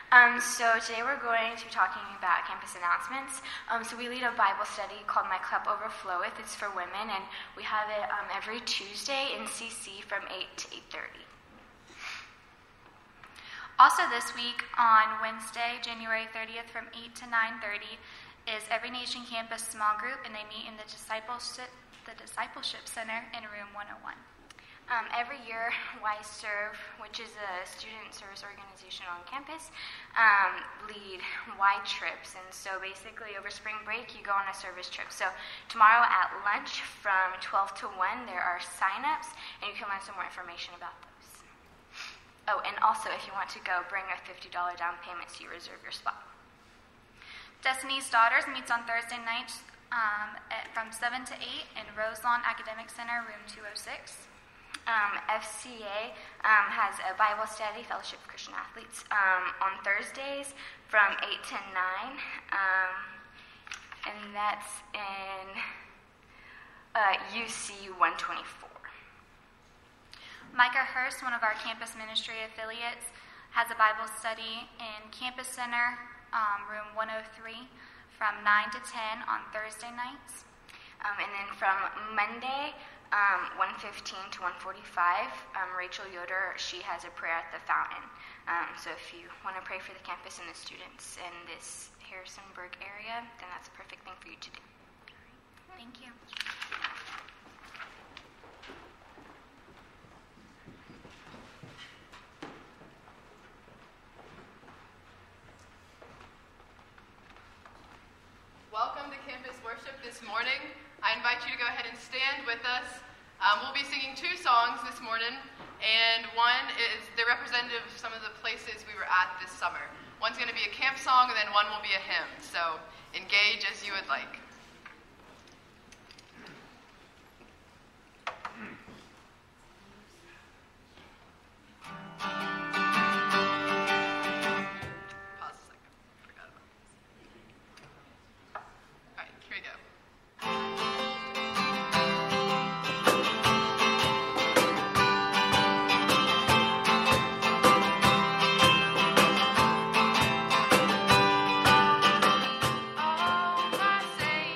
So today we're going to be talking about campus announcements. So we lead a Bible study called My Cup Overfloweth. It's for women, and we have it every Tuesday in CC from 8 to 8:30. Also this week on Wednesday, January 30th from 8 to 9:30 is Every Nation Campus Small Group, and they meet in the Discipleship Center in room 101. Every year, Y-Serve, which is a student service organization on campus, lead Y trips. And so basically over spring break, you go on a service trip. So tomorrow at lunch from 12 to 1, there are sign-ups, and you can learn some more information about those. Oh, and also if you want to go, bring a $50 down payment so you reserve your spot. Destiny's Daughters meets on Thursday nights from 7 to 8 in Roselawn Academic Center, room 206. FCA has a Bible study, Fellowship of Christian Athletes, on Thursdays from 8 to 9, and that's in UC 124. Micah Hurst, one of our campus ministry affiliates, has a Bible study in Campus Center, room 103, from 9 to 10 on Thursday nights. And then from Monday, 1:15 to 1:45, Rachel Yoder, she has a prayer at the fountain. So if you want to pray for the campus and the students in this Harrisonburg area, then that's a perfect thing for you to do. Thank you. Welcome to campus worship this morning. I invite you to go ahead and stand with us. We'll be singing two songs this morning, and one is they're representative of some of the places we were at this summer. One's going to be a camp song, and then one will be a hymn. So engage as you would like. Oh, my Savior.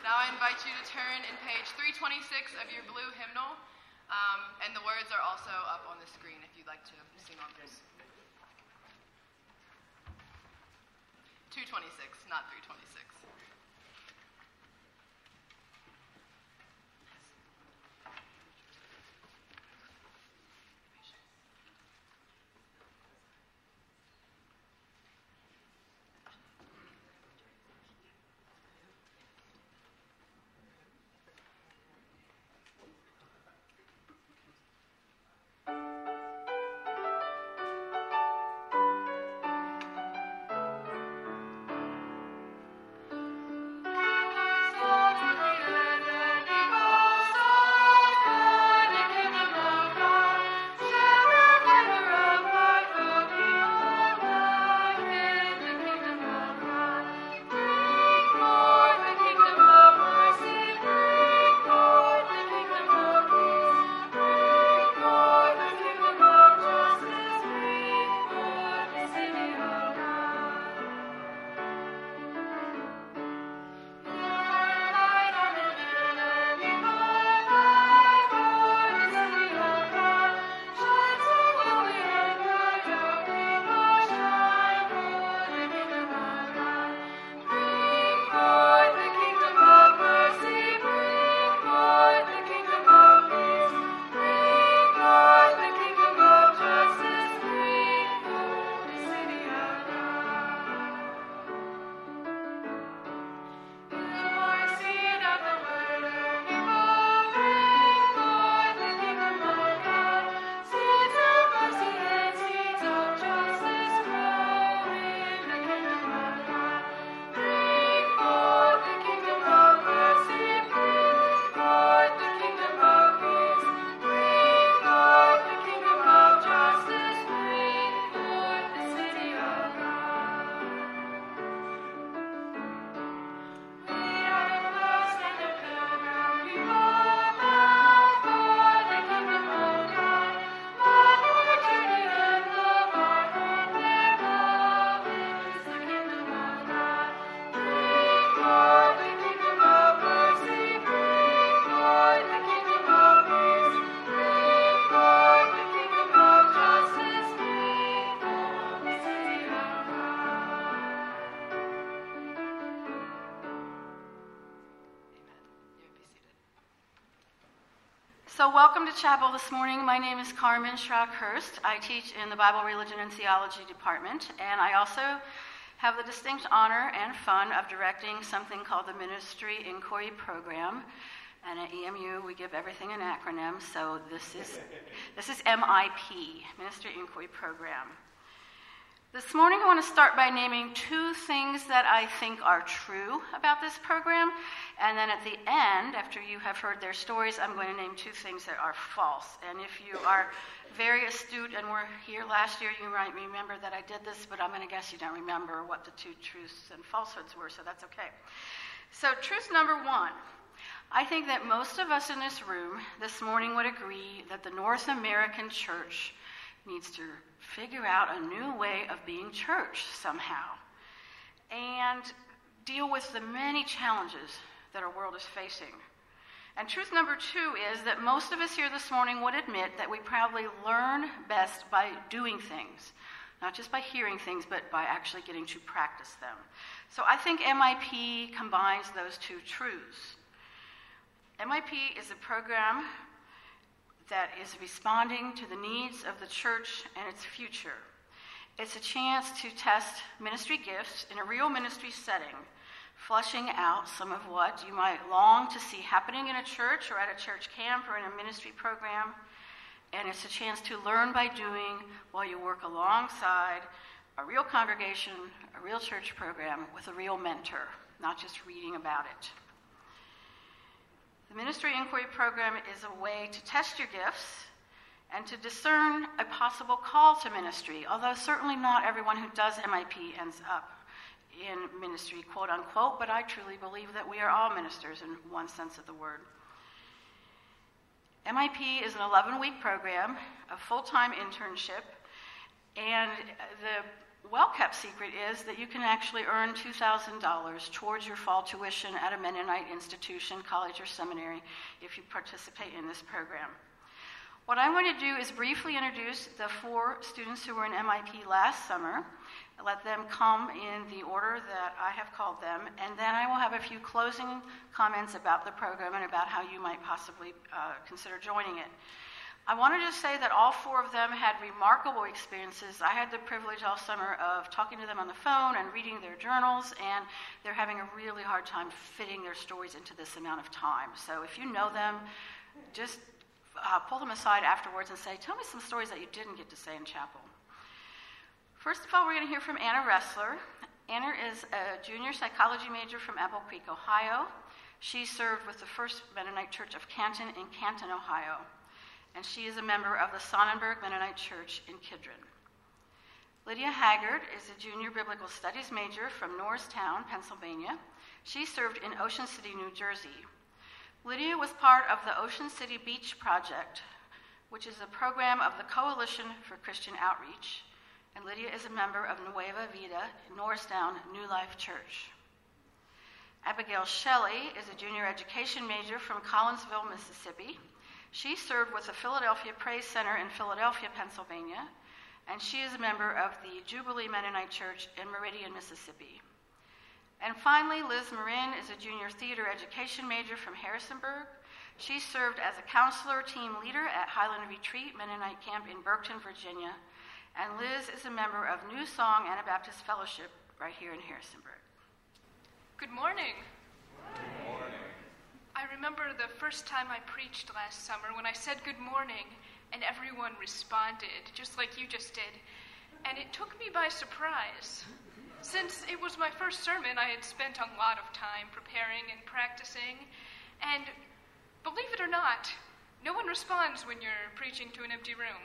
Now I invite you to turn in page 326 of your blue hymnal, and the words are also up on the screen if you'd like to sing on those. 226, not 326. So welcome to chapel this morning. My name is Carmen Schrock-Hurst. I teach in the Bible, Religion, and Theology department, and I also have the distinct honor and fun of directing something called the Ministry Inquiry Program. And at EMU, we give everything an acronym, so this is MIP, Ministry Inquiry Program. This morning, I want to start by naming two things that I think are true about this program, and then at the end, after you have heard their stories, I'm going to name two things that are false. And if you are very astute and were here last year, you might remember that I did this, but I'm going to guess you don't remember what the two truths and falsehoods were, so that's okay. So truth number one, I think that most of us in this room this morning would agree that the North American church needs to figure out a new way of being church somehow and deal with the many challenges that our world is facing. And truth number two is that most of us here this morning would admit that we probably learn best by doing things, not just by hearing things, but by actually getting to practice them. So I think MIP combines those two truths. MIP is a program that is responding to the needs of the church and its future. It's a chance to test ministry gifts in a real ministry setting, flushing out some of what you might long to see happening in a church or at a church camp or in a ministry program. And it's a chance to learn by doing while you work alongside a real congregation, a real church program with a real mentor, not just reading about it. The Ministry Inquiry Program is a way to test your gifts and to discern a possible call to ministry, although certainly not everyone who does MIP ends up in ministry, quote unquote, but I truly believe that we are all ministers in one sense of the word. MIP is an 11-week program, a full-time internship, and well-kept secret is that you can actually earn $2,000 towards your fall tuition at a Mennonite institution, college, or seminary if you participate in this program. What I'm going to do is briefly introduce the 4 students who were in MIP last summer, let them come in the order that I have called them, and then I will have a few closing comments about the program and about how you might possibly consider joining it. I want to just say that all 4 of them had remarkable experiences. I had the privilege all summer of talking to them on the phone and reading their journals, and they're having a really hard time fitting their stories into this amount of time. So if you know them, just pull them aside afterwards and say, tell me some stories that you didn't get to say in chapel. First of all, we're going to hear from Anna Ressler. Anna is a junior psychology major from Apple Creek, Ohio. She served with the First Mennonite Church of Canton in Canton, Ohio. And she is a member of the Sonnenberg Mennonite Church in Kidron. Lydia Haggard is a junior biblical studies major from Norristown, Pennsylvania. She served in Ocean City, New Jersey. Lydia was part of the Ocean City Beach Project, which is a program of the Coalition for Christian Outreach. And Lydia is a member of Nueva Vida, Norristown New Life Church. Abigail Shelley is a junior education major from Collinsville, Mississippi. She served with the Philadelphia Praise Center in Philadelphia, Pennsylvania, and she is a member of the Jubilee Mennonite Church in Meridian, Mississippi. And finally, Liz Marin is a junior theater education major from Harrisonburg. She served as a counselor team leader at Highland Retreat Mennonite Camp in Burkton, Virginia. And Liz is a member of New Song Anabaptist Fellowship right here in Harrisonburg. Good morning. Good morning. I remember the first time I preached last summer when I said good morning and everyone responded, just like you just did. And it took me by surprise. Since it was my first sermon, I had spent a lot of time preparing and practicing. And believe it or not, no one responds when you're preaching to an empty room.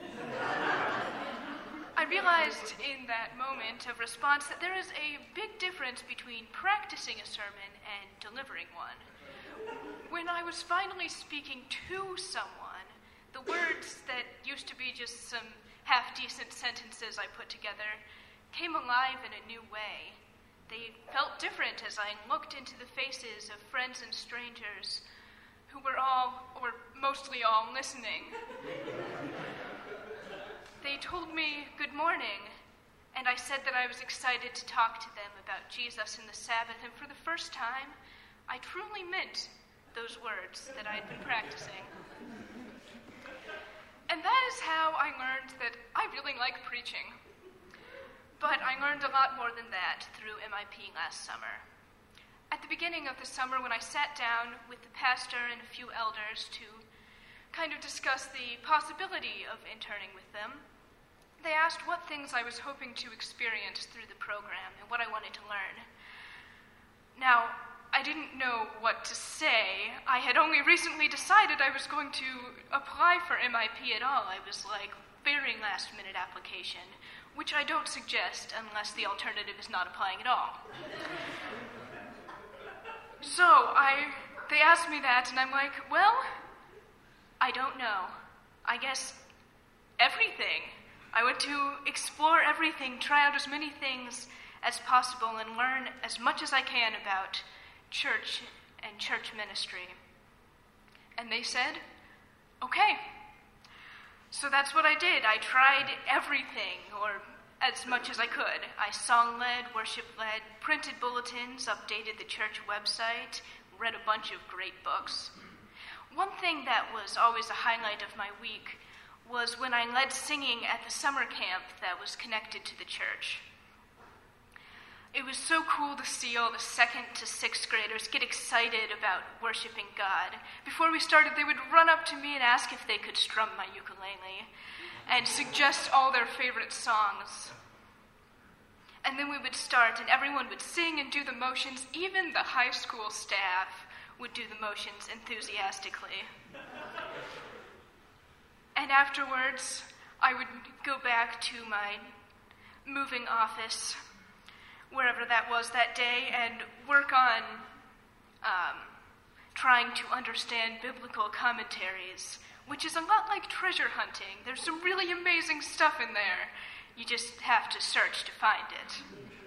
I realized in that moment of response that there is a big difference between practicing a sermon and delivering one. When I was finally speaking to someone, the words that used to be just some half-decent sentences I put together came alive in a new way. They felt different as I looked into the faces of friends and strangers who were all, or mostly all, listening. They told me good morning, and I said that I was excited to talk to them about Jesus and the Sabbath, and for the first time, I truly meant those words that I had been practicing. And that is how I learned that I really like preaching. But I learned a lot more than that through MIP last summer. At the beginning of the summer, when I sat down with the pastor and a few elders to kind of discuss the possibility of interning with them, they asked what things I was hoping to experience through the program and what I wanted to learn. Now, I didn't know what to say. I had only recently decided I was going to apply for MIP at all. I was like, very last-minute application, which I don't suggest unless the alternative is not applying at all. So they asked me that, and I'm like, well, I don't know. I guess everything. I want to explore everything, try out as many things as possible, and learn as much as I can about church and church ministry. And they said, okay. So that's what I did. I tried everything, or as much as I could. I song-led, worship-led, printed bulletins, updated the church website, read a bunch of great books. One thing that was always a highlight of my week was when I led singing at the summer camp that was connected to the church. It was so cool to see all the 2nd to 6th graders get excited about worshiping God. Before we started, they would run up to me and ask if they could strum my ukulele and suggest all their favorite songs. And then we would start, and everyone would sing and do the motions. Even the high school staff would do the motions enthusiastically. And afterwards, I would go back to my moving office, wherever that was that day, and work on trying to understand biblical commentaries, which is a lot like treasure hunting. There's some really amazing stuff in there. You just have to search to find it.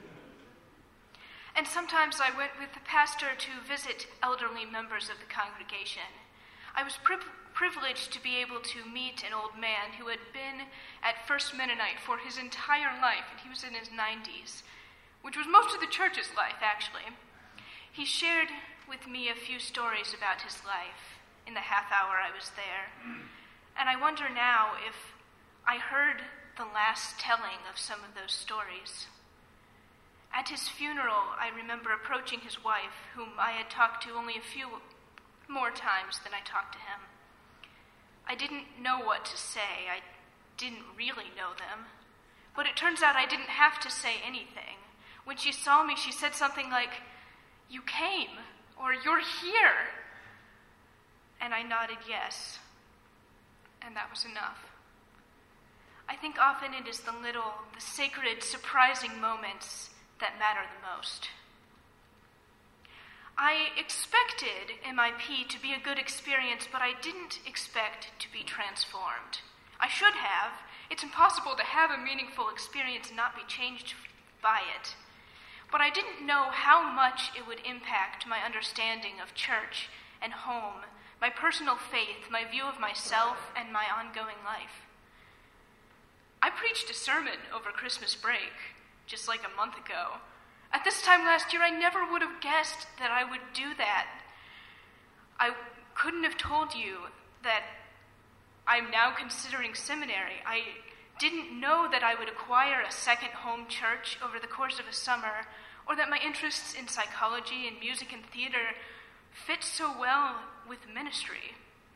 And sometimes I went with the pastor to visit elderly members of the congregation. I was privileged to be able to meet an old man who had been at First Mennonite for his entire life, and he was in his 90s, which was most of the church's life, actually. He shared with me a few stories about his life in the half hour I was there, and I wonder now if I heard the last telling of some of those stories. At his funeral, I remember approaching his wife, whom I had talked to only a few more times than I talked to him. I didn't know what to say. I didn't really know them. But it turns out I didn't have to say anything. When she saw me, she said something like, "You came," or "You're here." And I nodded yes. And that was enough. I think often it is the sacred, surprising moments that matter the most. I expected MIP to be a good experience, but I didn't expect to be transformed. I should have. It's impossible to have a meaningful experience and not be changed by it. But I didn't know how much it would impact my understanding of church and home, my personal faith, my view of myself, and my ongoing life. I preached a sermon over Christmas break, just like a month ago. At this time last year, I never would have guessed that I would do that. I couldn't have told you that I'm now considering seminary. I didn't know that I would acquire a second home church over the course of a summer, or that my interests in psychology and music and theater fit so well with ministry.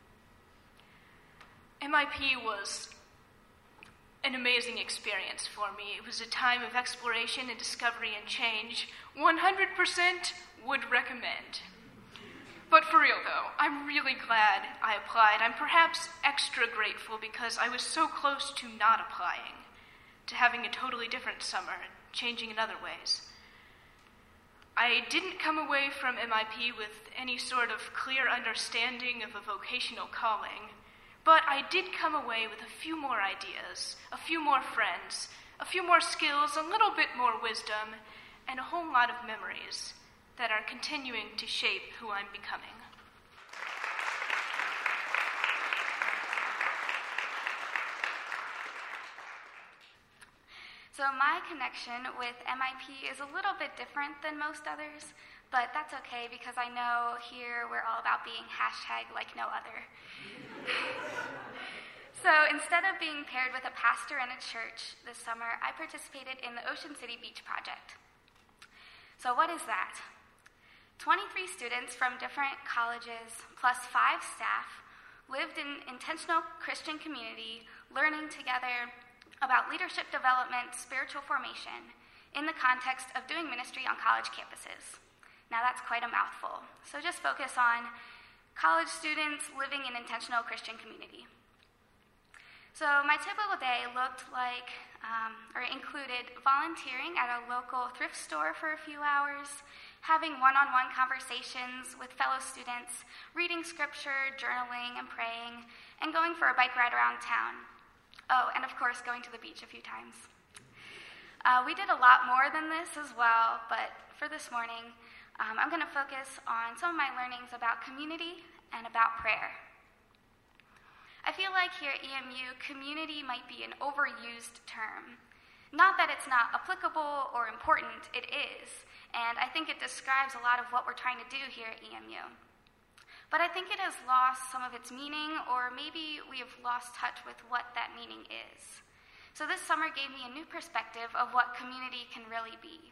MIP was an amazing experience for me. It was a time of exploration and discovery and change. 100% would recommend. But for real though, I'm really glad I applied. I'm perhaps extra grateful because I was so close to not applying, to having a totally different summer, changing in other ways. I didn't come away from MIP with any sort of clear understanding of a vocational calling, but I did come away with a few more ideas, a few more friends, a few more skills, a little bit more wisdom, and a whole lot of memories that are continuing to shape who I'm becoming. So my connection with MIP is a little bit different than most others, but that's okay because I know here we're all about being #LikeNoOther. So instead of being paired with a pastor and a church this summer, I participated in the Ocean City Beach Project. So what is that? 23 students from different colleges plus 5 staff lived in intentional Christian community, learning together about leadership development, spiritual formation, in the context of doing ministry on college campuses. Now that's quite a mouthful, so just focus on college students living in intentional Christian community. So my typical day looked like, included volunteering at a local thrift store for a few hours, having one-on-one conversations with fellow students, reading scripture, journaling, and praying, and going for a bike ride around town. Oh, and of course, going to the beach a few times. We did a lot more than this as well, but for this morning, I'm going to focus on some of my learnings about community and about prayer. I feel like here at EMU, community might be an overused term. Not that it's not applicable or important, it is, and I think it describes a lot of what we're trying to do here at EMU. But I think it has lost some of its meaning, or maybe we have lost touch with what that meaning is. So this summer gave me a new perspective of what community can really be.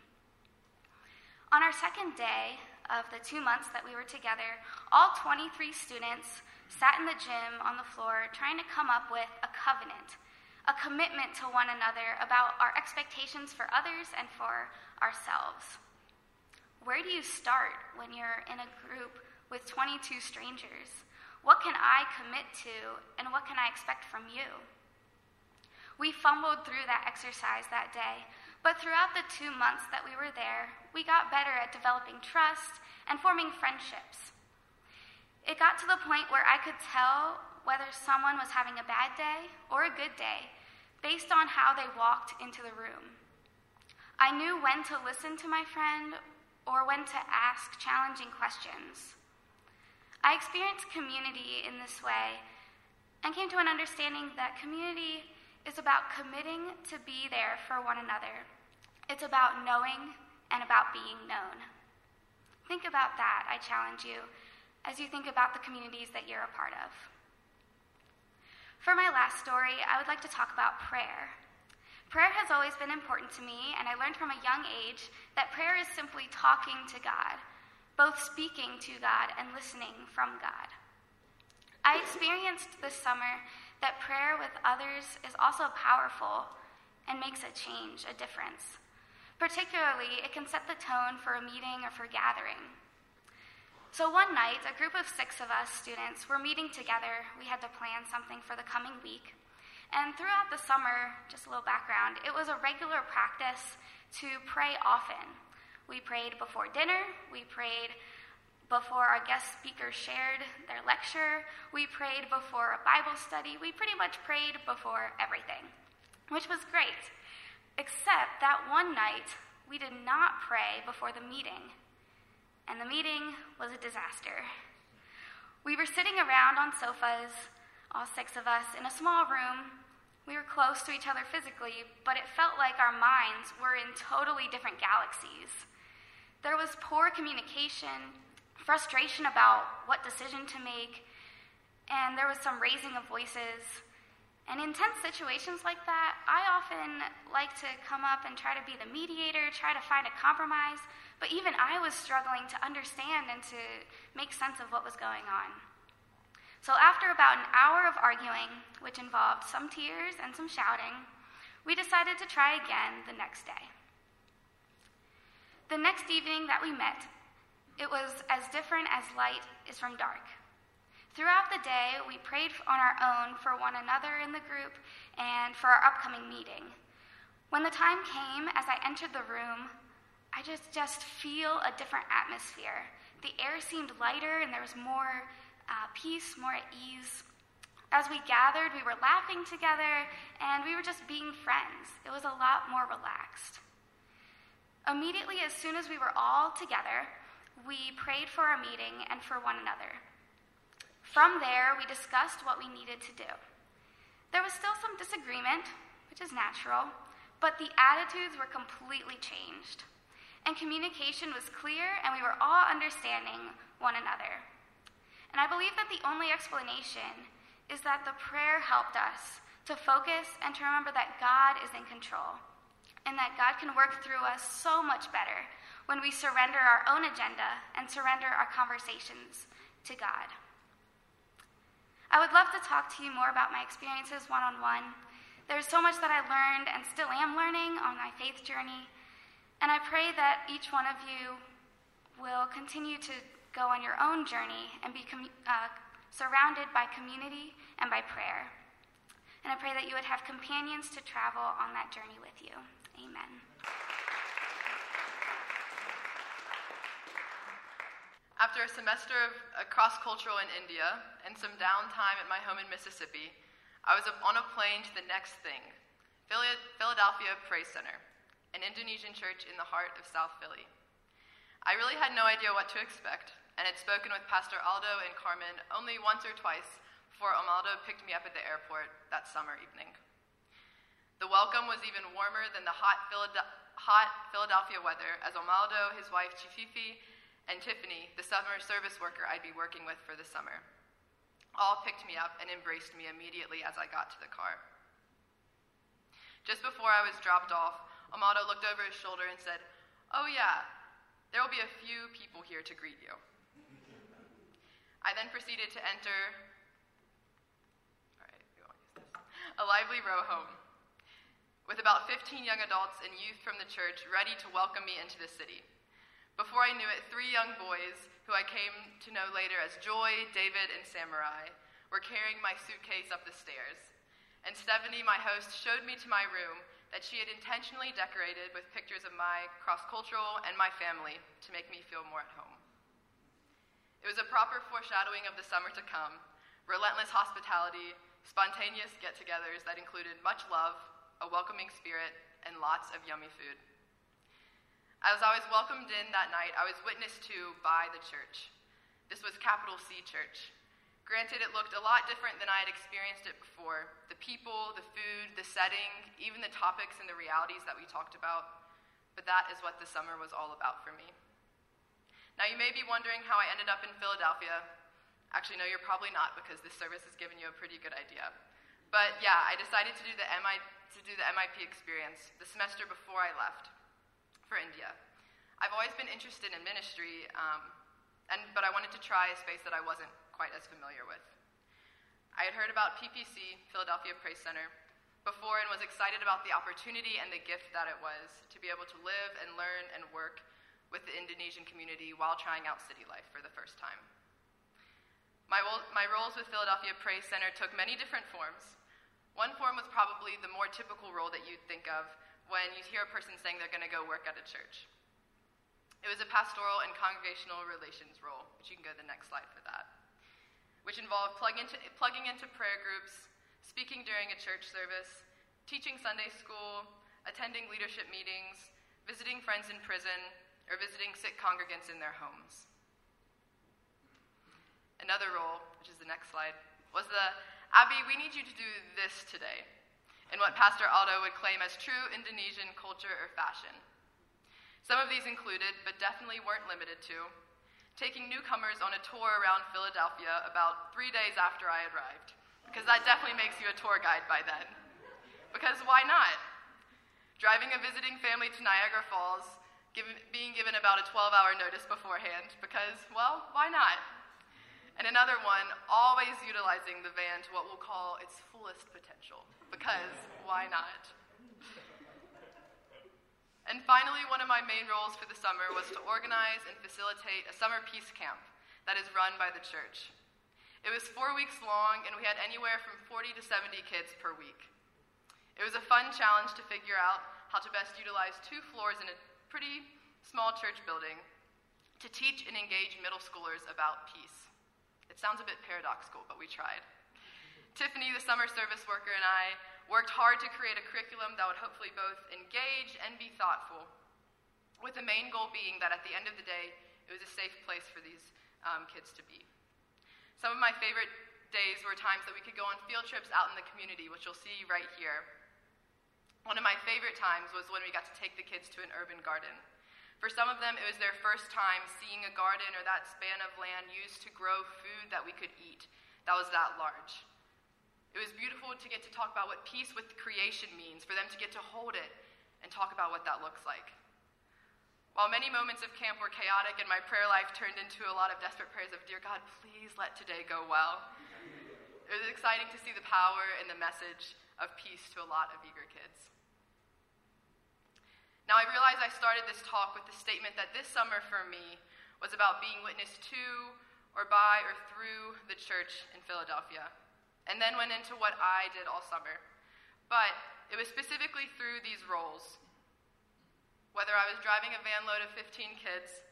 On our second day of the 2 months that we were together, all 23 students sat in the gym on the floor trying to come up with a covenant, a commitment to one another about our expectations for others and for ourselves. Where do you start when you're in a group with 22 strangers? What can I commit to, and what can I expect from you? We fumbled through that exercise that day, but throughout the 2 months that we were there, we got better at developing trust and forming friendships. It got to the point where I could tell whether someone was having a bad day or a good day based on how they walked into the room. I knew when to listen to my friend or when to ask challenging questions. I experienced community in this way and came to an understanding that community is about committing to be there for one another. It's about knowing and about being known. Think about that, I challenge you, as you think about the communities that you're a part of. For my last story, I would like to talk about prayer. Prayer has always been important to me, and I learned from a young age that prayer is simply talking to God, both speaking to God and listening from God. I experienced this summer that prayer with others is also powerful and makes a change, a difference. Particularly, it can set the tone for a meeting or for gathering. So one night, a group of 6 of us students were meeting together. We had to plan something for the coming week. And throughout the summer, just a little background, it was a regular practice to pray often. We prayed before dinner, we prayed before our guest speakers shared their lecture, we prayed before a Bible study, we pretty much prayed before everything, which was great. Except that one night, we did not pray before the meeting, and the meeting was a disaster. We were sitting around on sofas, all 6 of us, in a small room. We were close to each other physically, but it felt like our minds were in totally different galaxies. There was poor communication, frustration about what decision to make, and there was some raising of voices. And in tense situations like that, I often like to come up and try to be the mediator, try to find a compromise, but even I was struggling to understand and to make sense of what was going on. So after about an hour of arguing, which involved some tears and some shouting, we decided to try again the next day. The next evening that we met, it was as different as light is from dark. Throughout the day, we prayed on our own for one another in the group and for our upcoming meeting. When the time came, as I entered the room, I just feel a different atmosphere. The air seemed lighter and there was more peace, more at ease. As we gathered, we were laughing together and we were just being friends. It was a lot more relaxed. Immediately, as soon as we were all together, we prayed for our meeting and for one another. From there, we discussed what we needed to do. There was still some disagreement, which is natural, but the attitudes were completely changed. And communication was clear, and we were all understanding one another. And I believe that the only explanation is that the prayer helped us to focus and to remember that God is in control, and that God can work through us so much better when we surrender our own agenda and surrender our conversations to God. I would love to talk to you more about my experiences one-on-one. There's so much that I learned and still am learning on my faith journey, and I pray that each one of you will continue to go on your own journey and be surrounded by community and by prayer. And I pray that you would have companions to travel on that journey with you. Amen. After a semester of cross-cultural in India and some downtime at my home in Mississippi, I was on a plane to the next thing, Philadelphia Praise Center, an Indonesian church in the heart of South Philly. I really had no idea what to expect, and had spoken with Pastor Aldo and Carmen only once or twice before Omaldo picked me up at the airport that summer evening. The welcome was even warmer than the hot Philadelphia weather, as Omaldo, his wife Chififi, and Tiffany, the summer service worker I'd be working with for the summer, all picked me up and embraced me immediately as I got to the car. Just before I was dropped off, Omaldo looked over his shoulder and said, "Oh yeah, there will be a few people here to greet you." I then proceeded to enter a lively row home, with about 15 young adults and youth from the church ready to welcome me into the city. Before I knew it, 3 young boys, who I came to know later as Joy, David, and Samurai, were carrying my suitcase up the stairs. And Stephanie, my host, showed me to my room that she had intentionally decorated with pictures of my cross-cultural and my family to make me feel more at home. It was a proper foreshadowing of the summer to come, relentless hospitality, spontaneous get-togethers that included much love, a welcoming spirit, and lots of yummy food. As I was welcomed in that night, I was witnessed to by the church. This was capital C Church. Granted, it looked a lot different than I had experienced it before. The people, the food, the setting, even the topics and the realities that we talked about. But that is what the summer was all about for me. Now, you may be wondering how I ended up in Philadelphia. Actually, no, you're probably not, because this service has given you a pretty good idea. But yeah, I decided to do the MIP experience the semester before I left for India. I've always been interested in ministry, but I wanted to try a space that I wasn't quite as familiar with. I had heard about PPC, Philadelphia Praise Center, before and was excited about the opportunity and the gift that it was to be able to live and learn and work with the Indonesian community while trying out city life for the first time. My roles with Philadelphia Praise Center took many different forms. One form was probably the more typical role that you'd think of when you hear a person saying they're going to go work at a church. It was a pastoral and congregational relations role, which you can go to the next slide for that, which involved plugging into prayer groups, speaking during a church service, teaching Sunday school, attending leadership meetings, visiting friends in prison, or visiting sick congregants in their homes. Another role, which is the next slide, was the Abby, we need you to do this today, in what Pastor Aldo would claim as true Indonesian culture or fashion. Some of these included, but definitely weren't limited to, taking newcomers on a tour around Philadelphia about 3 days after I arrived, because that definitely makes you a tour guide by then. Because why not? Driving a visiting family to Niagara Falls, being given about a 12-hour notice beforehand, because, well, why not? And another one, always utilizing the van to what we'll call its fullest potential, because why not? And finally, one of my main roles for the summer was to organize and facilitate a summer peace camp that is run by the church. It was 4 weeks long, and we had anywhere from 40 to 70 kids per week. It was a fun challenge to figure out how to best utilize 2 floors in a pretty small church building to teach and engage middle schoolers about peace. It sounds a bit paradoxical, but we tried. Tiffany, the summer service worker, and I worked hard to create a curriculum that would hopefully both engage and be thoughtful, with the main goal being that at the end of the day, it was a safe place for these kids to be. Some of my favorite days were times that we could go on field trips out in the community, which you'll see right here. One of my favorite times was when we got to take the kids to an urban garden. For some of them, it was their first time seeing a garden or that span of land used to grow food that we could eat that was that large. It was beautiful to get to talk about what peace with creation means, for them to get to hold it and talk about what that looks like. While many moments of camp were chaotic and my prayer life turned into a lot of desperate prayers of, "Dear God, please let today go well," it was exciting to see the power and the message of peace to a lot of eager kids. Now, I realize I started this talk with the statement that this summer for me was about being witnessed to or by or through the church in Philadelphia, and then went into what I did all summer. But it was specifically through these roles, whether I was driving a van load of 15 kids,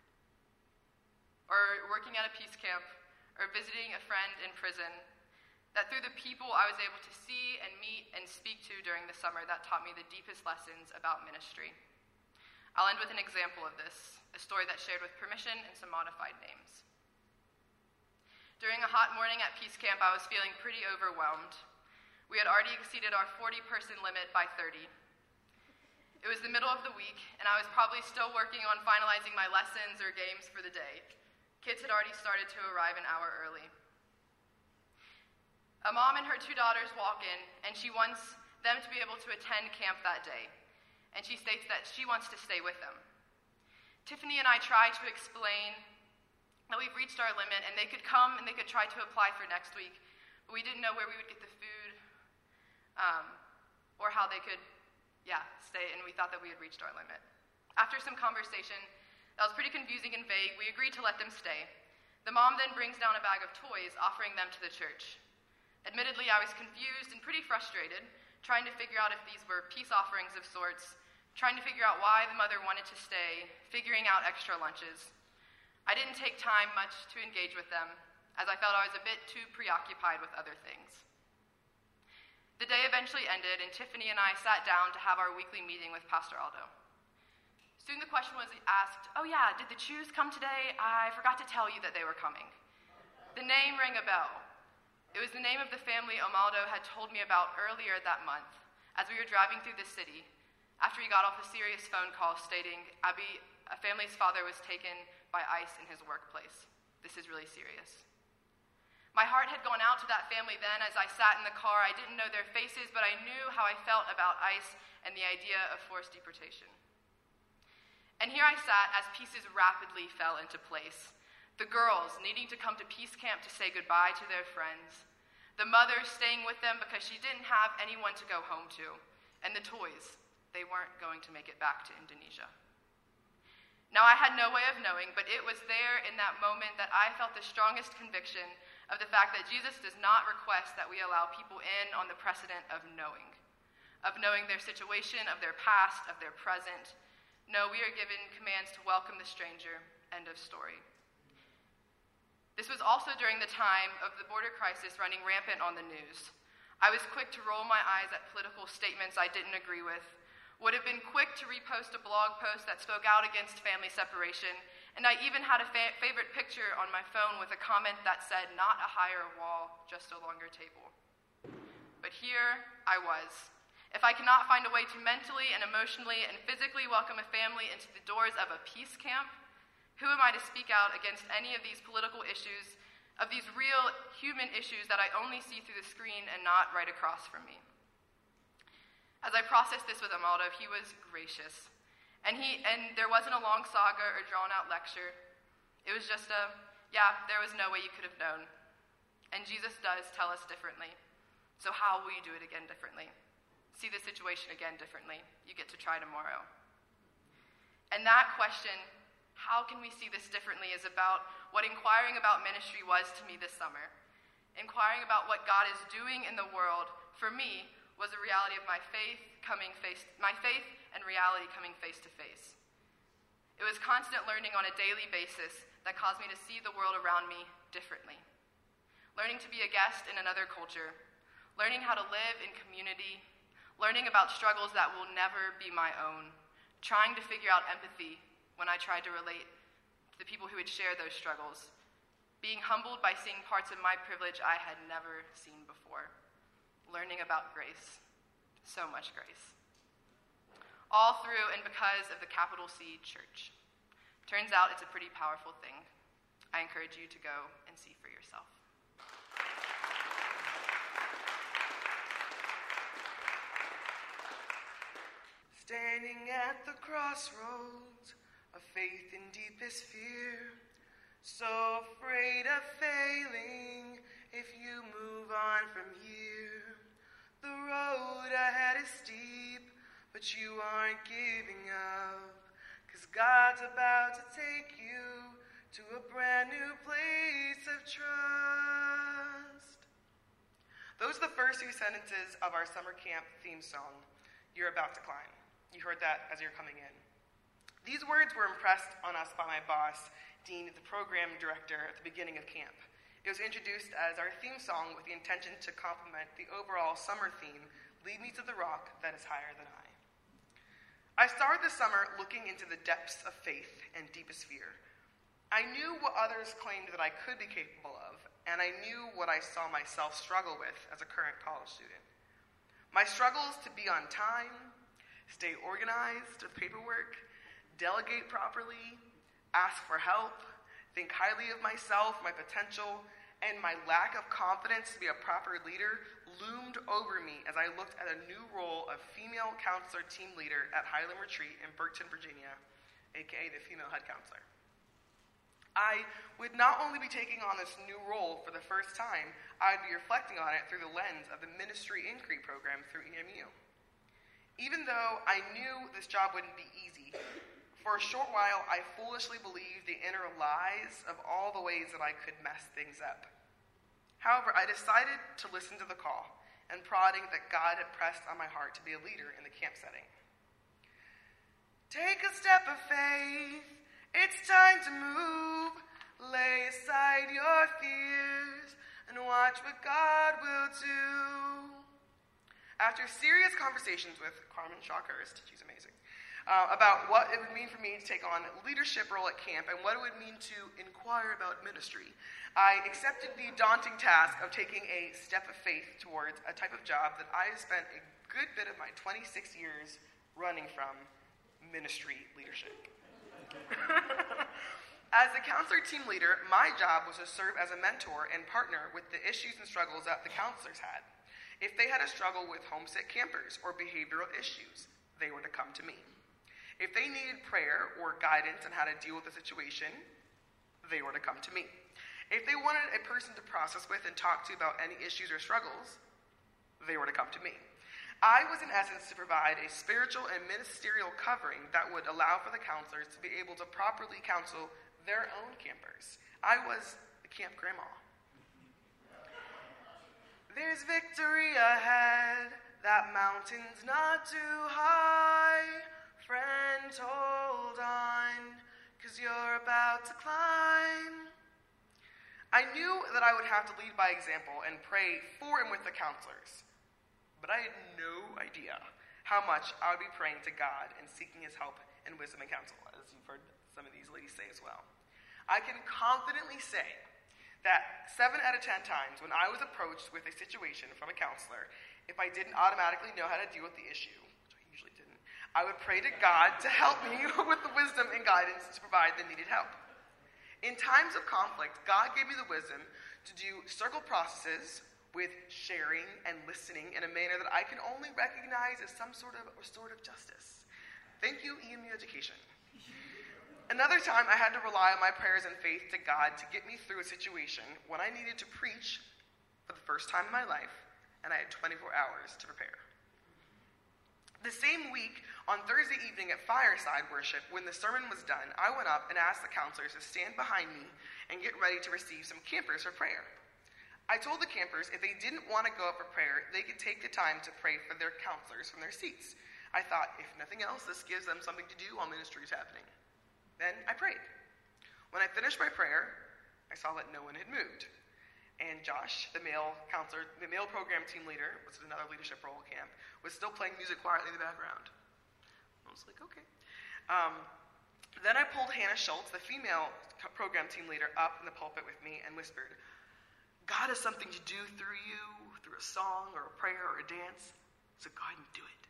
or working at a peace camp, or visiting a friend in prison, that through the people I was able to see and meet and speak to during the summer that taught me the deepest lessons about ministry. I'll end with an example of this, a story that's shared with permission and some modified names. During a hot morning at Peace Camp, I was feeling pretty overwhelmed. We had already exceeded our 40-person limit by 30. It was the middle of the week, and I was probably still working on finalizing my lessons or games for the day. Kids had already started to arrive an hour early. A mom and her 2 daughters walk in, and she wants them to be able to attend camp that day, and she states that she wants to stay with them. Tiffany and I try to explain that we've reached our limit, and they could come and they could try to apply for next week, but we didn't know where we would get the food or how they could, stay, and we thought that we had reached our limit. After some conversation that was pretty confusing and vague, we agreed to let them stay. The mom then brings down a bag of toys, offering them to the church. Admittedly, I was confused and pretty frustrated, trying to figure out if these were peace offerings of sorts, trying to figure out why the mother wanted to stay, figuring out extra lunches. I didn't take time much to engage with them, as I felt I was a bit too preoccupied with other things. The day eventually ended, and Tiffany and I sat down to have our weekly meeting with Pastor Aldo. Soon the question was asked, "Oh yeah, did the Chews come today? I forgot to tell you that they were coming." The name rang a bell. It was the name of the family Omaldo had told me about earlier that month as we were driving through the city after he got off a serious phone call stating Abby, a family's father, was taken by ICE in his workplace. This is really serious. My heart had gone out to that family then as I sat in the car. I didn't know their faces, but I knew how I felt about ICE and the idea of forced deportation. And here I sat as pieces rapidly fell into place. The girls needing to come to Peace Camp to say goodbye to their friends. The mother staying with them because she didn't have anyone to go home to. And the toys, they weren't going to make it back to Indonesia. Now, I had no way of knowing, but it was there in that moment that I felt the strongest conviction of the fact that Jesus does not request that we allow people in on the precedent of knowing their situation, of their past, of their present. No, we are given commands to welcome the stranger. End of story. This was also during the time of the border crisis running rampant on the news. I was quick to roll my eyes at political statements I didn't agree with, would have been quick to repost a blog post that spoke out against family separation, and I even had a favorite picture on my phone with a comment that said, "Not a higher wall, just a longer table." But here I was. If I cannot find a way to mentally and emotionally and physically welcome a family into the doors of a peace camp, who am I to speak out against any of these political issues, of these real human issues that I only see through the screen and not right across from me? As I processed this with Omaldo, he was gracious. And there wasn't a long saga or drawn-out lecture. It was just there was no way you could have known. And Jesus does tell us differently. So how will you do it again differently? See the situation again differently. You get to try tomorrow. And that question, how can we see this differently, is about what inquiring about ministry was to me this summer. Inquiring about what God is doing in the world, for me, was a reality of my faith and reality coming face to face. It was constant learning on a daily basis that caused me to see the world around me differently. Learning to be a guest in another culture, learning how to live in community, learning about struggles that will never be my own, trying to figure out empathy when I tried to relate to the people who would share those struggles, being humbled by seeing parts of my privilege I had never seen before, learning about grace, so much grace. All through and because of the capital C Church. Turns out it's a pretty powerful thing. I encourage you to go and see for yourself. Standing at the crossroads of faith in deepest fear, so afraid of failing if you move on from here. The road ahead is steep, but you aren't giving up, 'cause God's about to take you to a brand new place of trust. Those are the first few sentences of our summer camp theme song, "You're About to Climb." You heard that as you're coming in. These words were impressed on us by my boss, Dean, the program director, at the beginning of camp. It was introduced as our theme song with the intention to complement the overall summer theme, "Lead Me to the Rock That Is Higher Than I." I started the summer looking into the depths of faith and deepest fear. I knew what others claimed that I could be capable of, and I knew what I saw myself struggle with as a current college student. My struggles to be on time, stay organized with paperwork, delegate properly, ask for help, think highly of myself, my potential, and my lack of confidence to be a proper leader loomed over me as I looked at a new role of female counselor team leader at Highland Retreat in Burton, Virginia, aka the female head counselor. I would not only be taking on this new role for the first time, I would be reflecting on it through the lens of the Ministry Inquiry program through EMU. Even though I knew this job wouldn't be easy, for a short while I foolishly believed the inner lies of all the ways that I could mess things up. However, I decided to listen to the call and prodding that God had pressed on my heart to be a leader in the camp setting. Take a step of faith. It's time to move. Lay aside your fears and watch what God will do. After serious conversations with Carmen Shawhurst, she's amazing, about what it would mean for me to take on a leadership role at camp and what it would mean to inquire about ministry, I accepted the daunting task of taking a step of faith towards a type of job that I have spent a good bit of my 26 years running from: ministry leadership. As a counselor team leader, my job was to serve as a mentor and partner with the issues and struggles that the counselors had. If they had a struggle with homesick campers or behavioral issues, they were to come to me. If they needed prayer or guidance on how to deal with the situation, they were to come to me. If they wanted a person to process with and talk to about any issues or struggles, they were to come to me. I was, in essence, to provide a spiritual and ministerial covering that would allow for the counselors to be able to properly counsel their own campers. I was the camp grandma. There's victory ahead, that mountain's not too high. Friend, hold on, 'cause you're about to climb. I knew that I would have to lead by example and pray for and with the counselors, but I had no idea how much I would be praying to God and seeking his help and wisdom and counsel, as you've heard some of these ladies say as well. I can confidently say that 7 out of 10 times when I was approached with a situation from a counselor, if I didn't automatically know how to deal with the issue, which I usually didn't, I would pray to God to help me with the wisdom and guidance to provide the needed help. In times of conflict, God gave me the wisdom to do circle processes with sharing and listening in a manner that I can only recognize as some sort of restorative justice. Thank you, EMU Education. Another time, I had to rely on my prayers and faith to God to get me through a situation when I needed to preach for the first time in my life, and I had 24 hours to prepare. The same week, on Thursday evening at fireside worship, when the sermon was done, I went up and asked the counselors to stand behind me and get ready to receive some campers for prayer. I told the campers if they didn't want to go up for prayer, they could take the time to pray for their counselors from their seats. I thought, if nothing else, this gives them something to do while ministry is happening. Then I prayed. When I finished my prayer, I saw that no one had moved. And Josh, the male counselor, the male program team leader, which is another leadership role at camp, was still playing music quietly in the background. I was like, okay. Then I pulled Hannah Schultz, the female program team leader, up in the pulpit with me and whispered, God has something to do through you, through a song or a prayer or a dance, so go ahead and do it.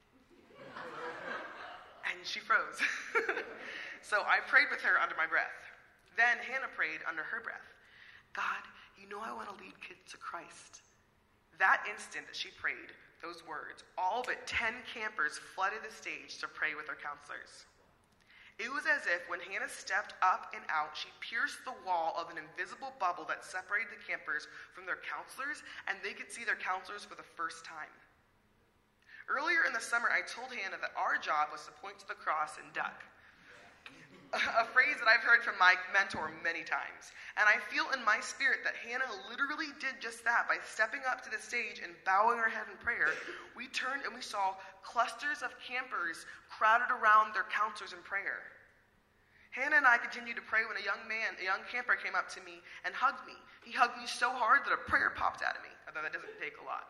And she froze. So I prayed with her under my breath. Then Hannah prayed under her breath. God, you know I want to lead kids to Christ. That instant that she prayed those words, all but 10 campers flooded the stage to pray with her counselors. It was as if when Hannah stepped up and out, she pierced the wall of an invisible bubble that separated the campers from their counselors, and they could see their counselors for the first time. Earlier in the summer, I told Hannah that our job was to point to the cross and duck. A phrase that I've heard from my mentor many times. And I feel in my spirit that Hannah literally did just that by stepping up to the stage and bowing her head in prayer. We turned and we saw clusters of campers crowded around their counselors in prayer. Hannah and I continued to pray when a young camper came up to me and hugged me. He hugged me so hard that a prayer popped out of me. Although that doesn't take a lot.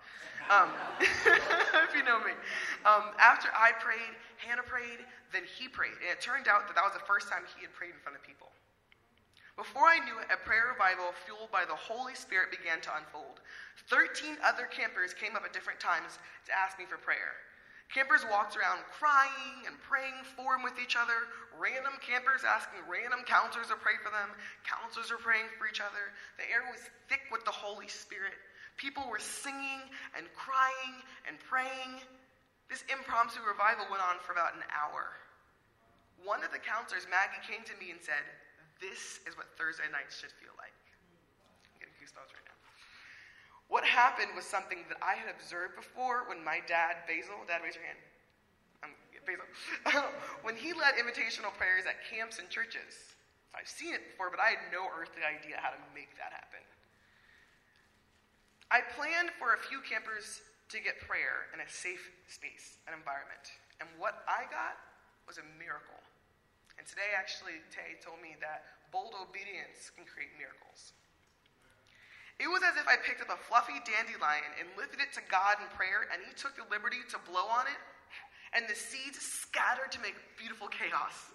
If you know me. After I prayed, Hannah prayed, then he prayed. And it turned out that was the first time he had prayed in front of people. Before I knew it, a prayer revival fueled by the Holy Spirit began to unfold. 13 other campers came up at different times to ask me for prayer. Campers walked around crying and praying for and with each other. Random campers asking random counselors to pray for them. Counselors were praying for each other. The air was thick with the Holy Spirit. People were singing and crying and praying. This impromptu revival went on for about an hour. One of the counselors, Maggie, came to me and said, "This is what Thursday nights should feel like." I'm getting goosebumps right now. What happened was something that I had observed before when my dad, Basil, Dad, raise your hand. Basil. When he led invitational prayers at camps and churches. I've seen it before, but I had no earthly idea how to make that happen. I planned for a few campers to get prayer in a safe space, an environment. And what I got was a miracle. And today, actually, Tay told me that bold obedience can create miracles. It was as if I picked up a fluffy dandelion and lifted it to God in prayer, and he took the liberty to blow on it, and the seeds scattered to make beautiful chaos.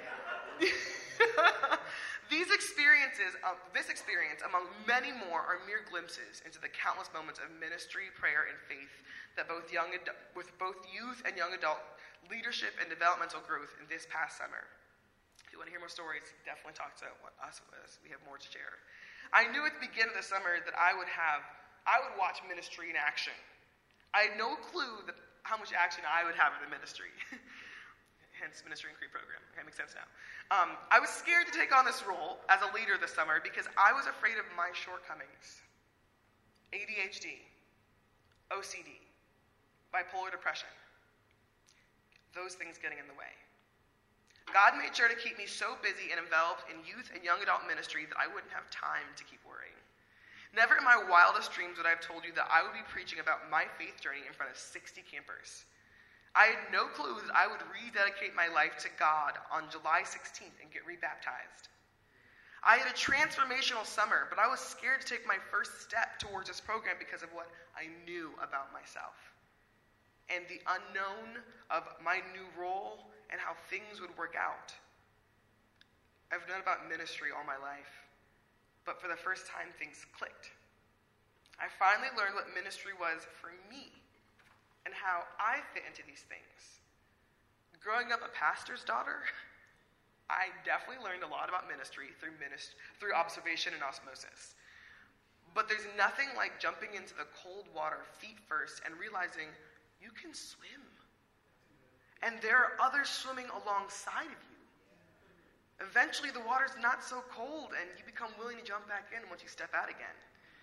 This experience, among many more, are mere glimpses into the countless moments of ministry, prayer, and faith that with both youth and young adult leadership and developmental growth in this past summer. If you want to hear more stories, definitely talk to us. We have more to share. I knew at the beginning of the summer that I would watch ministry in action. I had no clue how much action I would have in the ministry. Hence, Ministry and Creed program. Okay, makes sense now. I was scared to take on this role as a leader this summer because I was afraid of my shortcomings. ADHD, OCD, bipolar depression. Those things getting in the way. God made sure to keep me so busy and enveloped in youth and young adult ministry that I wouldn't have time to keep worrying. Never in my wildest dreams would I have told you that I would be preaching about my faith journey in front of 60 campers. I had no clue that I would rededicate my life to God on July 16th and get rebaptized. I had a transformational summer, but I was scared to take my first step towards this program because of what I knew about myself and the unknown of my new role and how things would work out. I've known about ministry all my life, but for the first time, things clicked. I finally learned what ministry was for me and how I fit into these things. Growing up a pastor's daughter, I definitely learned a lot about ministry through observation and osmosis. But there's nothing like jumping into the cold water feet first and realizing you can swim. And there are others swimming alongside of you. Eventually the water's not so cold and you become willing to jump back in once you step out again.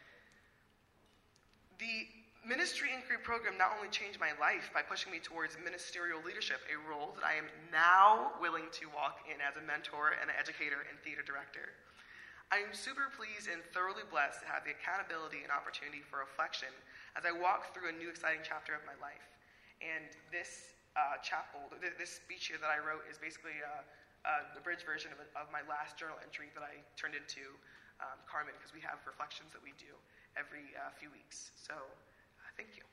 The Ministry and Creed program not only changed my life by pushing me towards ministerial leadership, a role that I am now willing to walk in as a mentor and an educator and theater director. I am super pleased and thoroughly blessed to have the accountability and opportunity for reflection as I walk through a new exciting chapter of my life. And this this speech here that I wrote is basically the bridge version of my last journal entry that I turned into Carmen, because we have reflections that we do every few weeks. So thank you.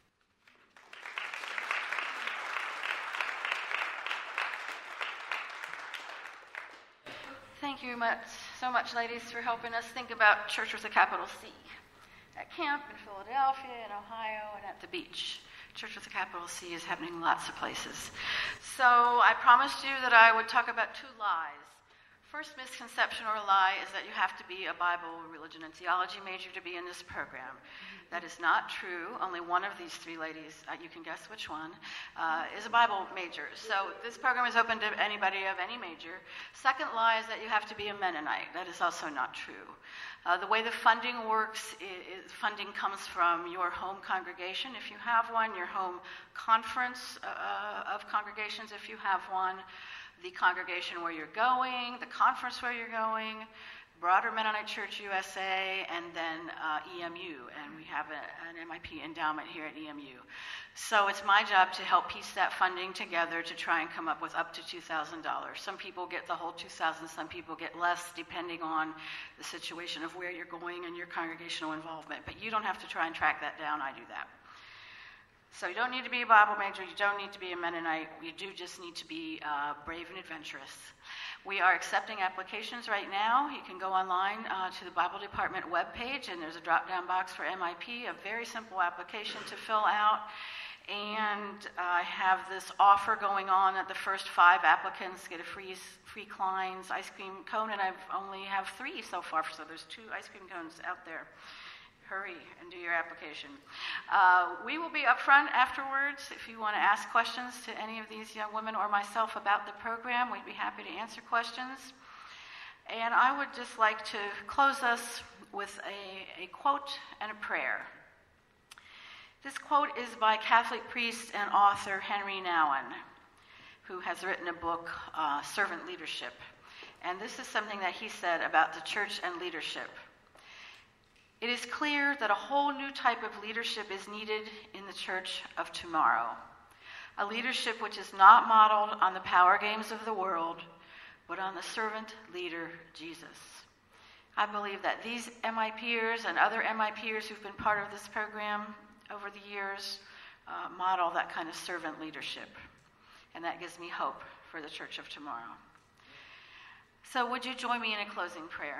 Thank you so much, ladies, for helping us think about church with a capital C. At camp in Philadelphia, in Ohio, and at the beach. Church with a capital C is happening in lots of places. So I promised you that I would talk about two lies. First misconception or lie is that you have to be a Bible, religion, and theology major to be in this program. That is not true. Only one of these three ladies, you can guess which one, is a Bible major. So this program is open to anybody of any major. Second lie is that you have to be a Mennonite. That is also not true. The way the funding works is funding comes from your home congregation, if you have one, your home conference of congregations, if you have one, the congregation where you're going, the conference where you're going, Broader Mennonite Church USA, and then EMU. And we have an MIP endowment here at EMU. So it's my job to help piece that funding together to try and come up with up to $2,000. Some people get the whole $2,000, some people get less, depending on the situation of where you're going and your congregational involvement. But you don't have to try and track that down. I do that. So you don't need to be a Bible major. You don't need to be a Mennonite. You do just need to be brave and adventurous. We are accepting applications right now. You can go online to the Bible Department webpage, and there's a drop-down box for MIP, a very simple application to fill out. And I have this offer going on that the first 5 applicants get a free Klein's ice cream cone, and I've only have 3 so far, so there's 2 ice cream cones out there. Hurry and do your application. We will be up front afterwards. If you want to ask questions to any of these young women or myself about the program, we'd be happy to answer questions. And I would just like to close us with a quote and a prayer. This quote is by Catholic priest and author Henry Nouwen, who has written a book, Servant Leadership. And this is something that he said about the church and leadership. It is clear that a whole new type of leadership is needed in the church of tomorrow. A leadership which is not modeled on the power games of the world, but on the servant leader, Jesus. I believe that these MIPers and other MIPers who've been part of this program over the years model that kind of servant leadership. And that gives me hope for the church of tomorrow. So would you join me in a closing prayer?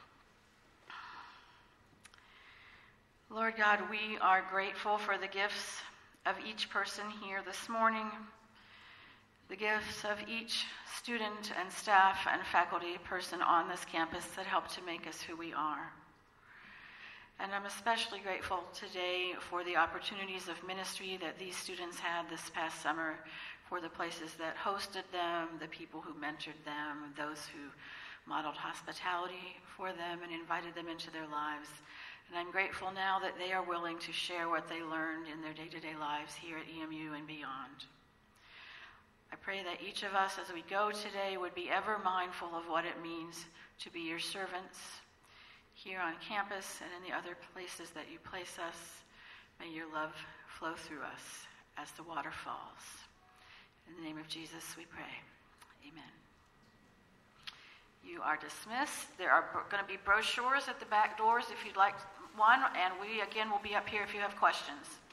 Lord God, we are grateful for the gifts of each person here this morning, the gifts of each student and staff and faculty person on this campus that help to make us who we are. And I'm especially grateful today for the opportunities of ministry that these students had this past summer, for the places that hosted them, the people who mentored them, those who modeled hospitality for them and invited them into their lives. And I'm grateful now that they are willing to share what they learned in their day-to-day lives here at EMU and beyond. I pray that each of us as we go today would be ever mindful of what it means to be your servants here on campus and in the other places that you place us. May your love flow through us as the water falls. In the name of Jesus we pray. Amen. You are dismissed. There are going to be brochures at the back doors if you'd like one, and we again will be up here if you have questions.